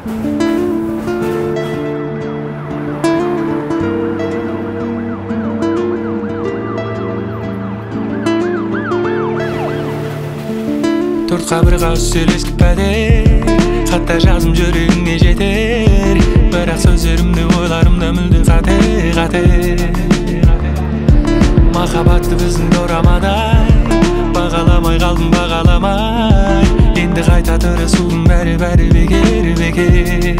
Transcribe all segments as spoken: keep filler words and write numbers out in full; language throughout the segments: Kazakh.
Төрт қабырға қағаз сөйлесіп пәдер, хатта жазым жүрегіңе жетер, бірақ сөздерімде ойларымда мүлде қате қате. Махаббатты біздің дорамадай, бағаламай қалдым бағаламай, енді қайта тырысудың бәрі бәрі бекер бекер.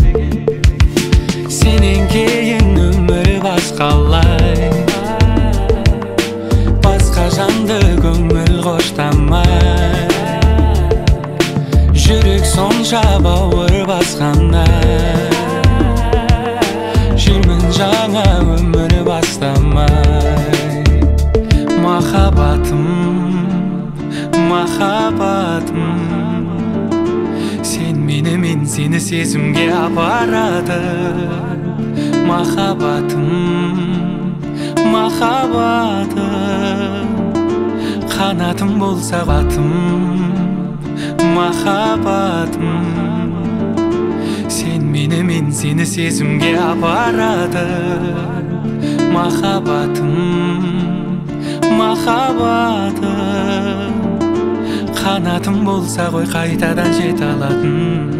Сенен кейін өмір басқалай, басқа жанды көңіл қоштамай, жүрек сонша бауыр басқандай, жүрмін жаңа өмір бастамай. Махаббатым, махаббатым, сен мені, мен сені сезімге апарады. Махаббатым, махаббатым, қанатым болса батым. Махаббатым, сен мені, мен сені сезімге апарады. Махаббатым, махаббатым, қанатым болса ғой қайтадан жете алатын.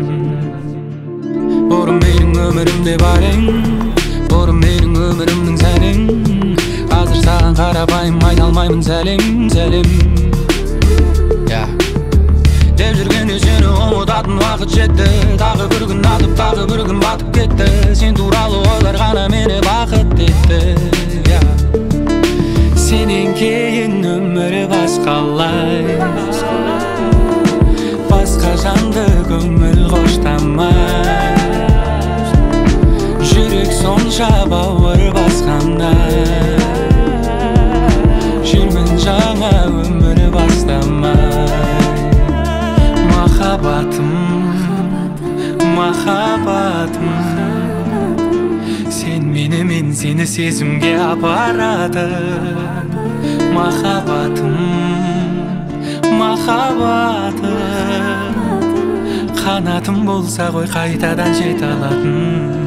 Орын менің өмірімде бар ең, орын менің өмірімнің сәлең. Қазір саған қарапайым айта алмаймын сәлем сәлем. Деп жүргенде сені ұмытатын уақыт жетті, тағы бір күн атып тағы бір күн батып кетті. Сен туралы ойлар ғана мені бақыт етті. Сенен кейін өмірі басқалай, басқа жанды көңіл қоштамай, жүрек сонша бауыр басқандай, жүрмін жаңа өмір бастамай. Махаббатым, махаббатым, сен мені, мен сені сезімге апарады. Махаббатым, махаббатым, қанатым болса ғой қайтадан жете алатын.